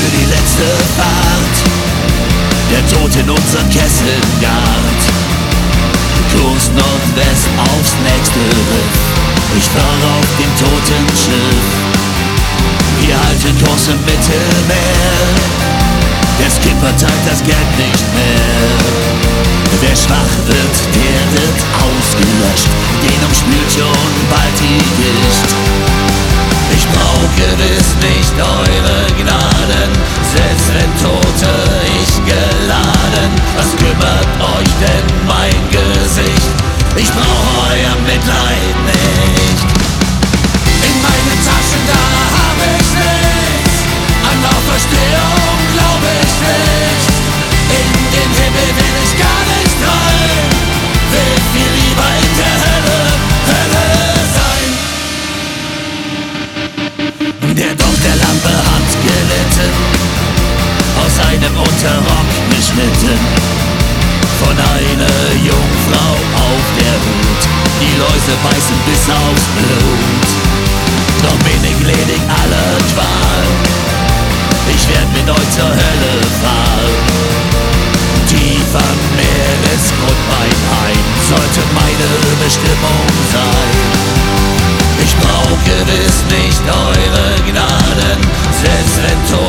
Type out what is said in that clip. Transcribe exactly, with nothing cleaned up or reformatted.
für die letzte Fahrt, der Tod in unseren Kessel gart. Kurs Nordwest aufs nächste Riff, ich fahr auf dem toten Schiff. Wir halten Kurs im Mittelmeer, der Skipper teilt das Geld nicht mehr. Wer schwach wird, der wird ausgelöscht, den umspült schon bald die Gischt. Ich brauch gewiss nicht eure Gnaden, selbst wenn Tote ich geladen. Was kümmert euch denn mein Gesicht? Ich brauch euer Mitleid nicht. In meinen Taschen, da hab ich nichts, an Auferstehung glaub ich nicht. In den Himmel will ich gar nicht rein, will viel lieber in der Hölle, Hölle sein. Der Docht der Lampe hat gelitten, aus einem Unterrock geschnitten, von einer Jungfrau auf der Hut. Die Läuse beißen bis aufs Blut, doch bin ich ledig aller Qual. Ich werd mit euch zur Hölle fahren. Tief am Meeresgrundbein ein sollte meine Bestimmung sein. Ich brauch gewiss nicht eure Gnaden, selbst wenn Tod